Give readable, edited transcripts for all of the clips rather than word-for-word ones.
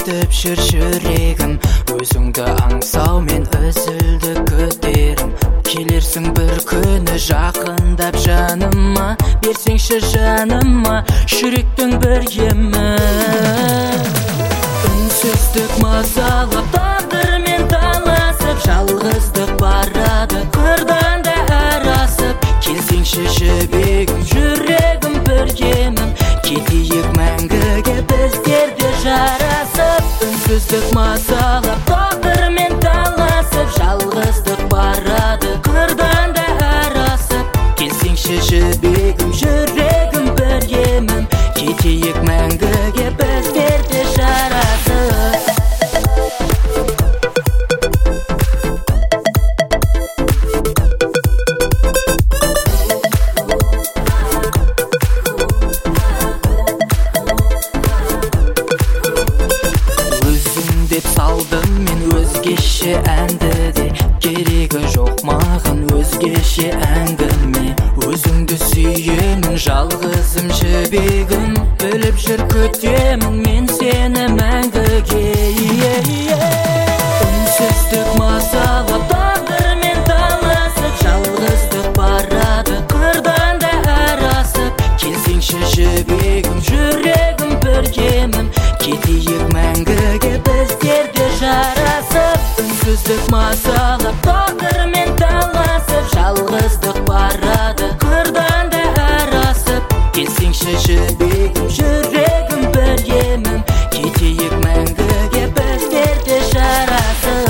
кетіп жүр жүрегім, өзіңді аңсау мен үзілді күдерім. Келерсің бір күні жақындап жаныма, берсеңші жаныма жүректің бір емін. Үнсіздік мазалап, тағдырмен таласып, жалғыздық барады қырдан да арасып. Келсеңші жібегім, жүрегім бір емін, кетейік мәңгіге біздер де жарасып. Үнсіздік мазалап, тағдырмен таласып, жалғыздық барады қырдан да арасып. Келсеңші жібегім, жүрегім бір емін, кетейік мәңгіге біздер де жарасып. Деп салдым мен өзгеше әнді де, керегі жоқ маған өзгеше әңгіме. Өзіңді сүйемін, жалғызым жібегім, біліп жүр күтемін мен сені мәңгіге. Үнсіздік мазалап, тағдырмен таласып, жалғыздық барады қырдан да арасып. Келсеңші жібегім, жүрегім бір емін, кетейік мәңгіге біздер де жарасып. Үнсіздік мазалап, тағдырмен таласып, жалғыздық барады қырдан да арасып. Келсеңші жібегім, жүрегім бір емін, кетейік мәңгіге біздер де жарасып.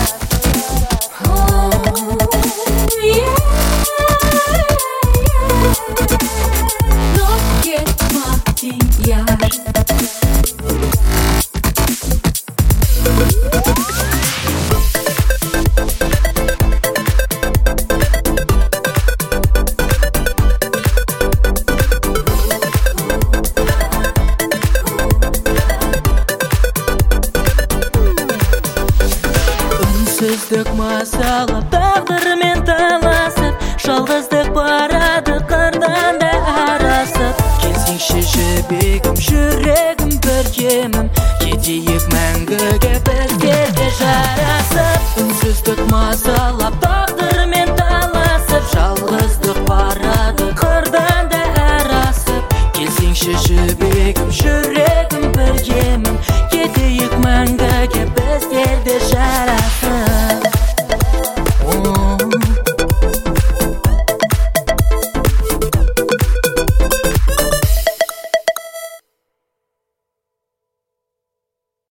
Үнсіздік мазалап, тағдырмен таласып, жалғыздық барады қырдан да арасып. Келсеңші жібегім, жүрегім бір емін, кетейік мәңгіге біздер де жарасып. Үнсіздік мазалап, тағдырмен таласып, жалғыздық барады қырдан да арасып. Келсеңші жібегім, жүрегім бір емін, кетейік мәңгіге біздер де жарасып.